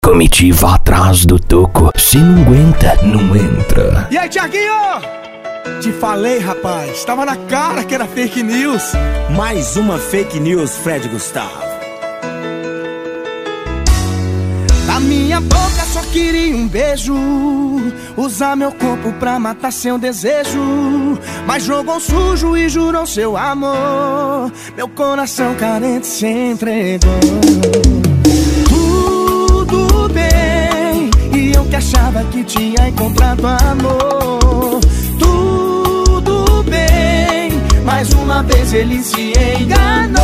Comitiva atrás do toco. Se não aguenta, não entra. E aí, Thiaguinho? Te falei, rapaz. Tava na cara que era fake news. Mais uma fake news, Fred Gustavo. Da minha boca só queria um beijo, usar meu corpo pra matar seu desejo. Mas jogou sujo e jurou seu amor. Meu coração carente se entregou. Tudo bem, e eu que achava que tinha encontrado amor. Tudo bem, mais uma vez ele se enganou.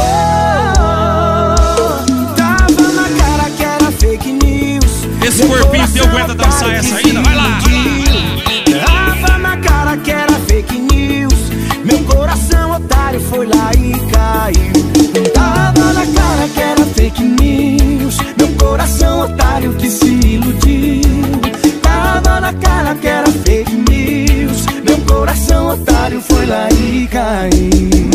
Tava na cara que era fake news. Esse corpinho teu aguenta dançar essa ainda? Vai lá, vai lá. Tava na cara que era fake news. Meu coração otário foi lá e caiu. Tava na cara que era fake news. Meu coração otário que se iludiu. Tava na cara que era fake news. Meu coração otário foi lá e caiu.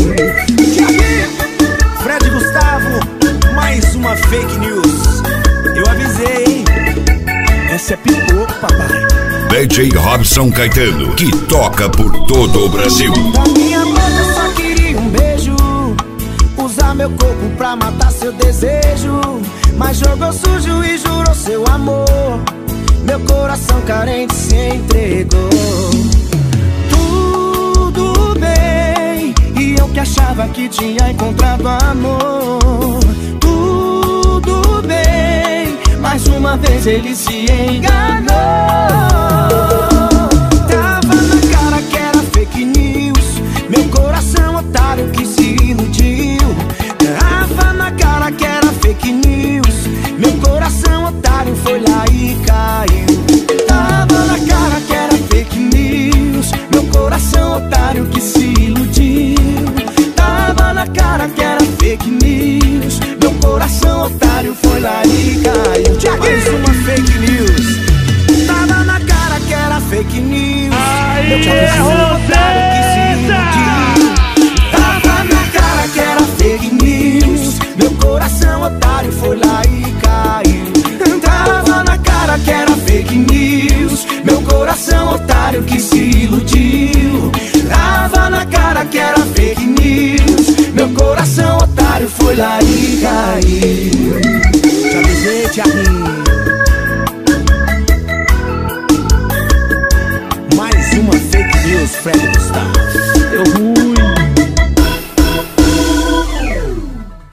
Fred Gustavo, mais uma fake news. Eu avisei, hein? Essa é pipoco, papai. DJ Robson Caetano, que toca por todo o Brasil. Da minha boca só queria um beijo, usar meu corpo pra matar seu desejo. Mas jogou sujo e jurou seu amor. Meu coração carente se entregou. Tudo bem, e eu que achava que tinha encontrado amor. Tudo bem, mais uma vez ele se enganou. Tava na cara que era fake news. Meu coração otário que se iludiu. Tava na cara que era fake news. Meu coração otário foi lá e caiu. Tava na cara que era fake news. Meu coração otário que se iludiu. Tava na cara que era fake news. Meu coração otário foi lá e caiu. Mais uma fake news. Tava na cara que era fake news. Meu coração otário que se iludiu. Tava na cara que era fake news. Meu coração otário foi lá e caiu. Tava na cara que era fake news. Meu coração otário que se iludiu. Tava na cara que era fake news. Meu coração otário foi lá e caiu. Te avisei, Thiaguinho. Mais uma fake news, Fred Gustavo. Deu ruim.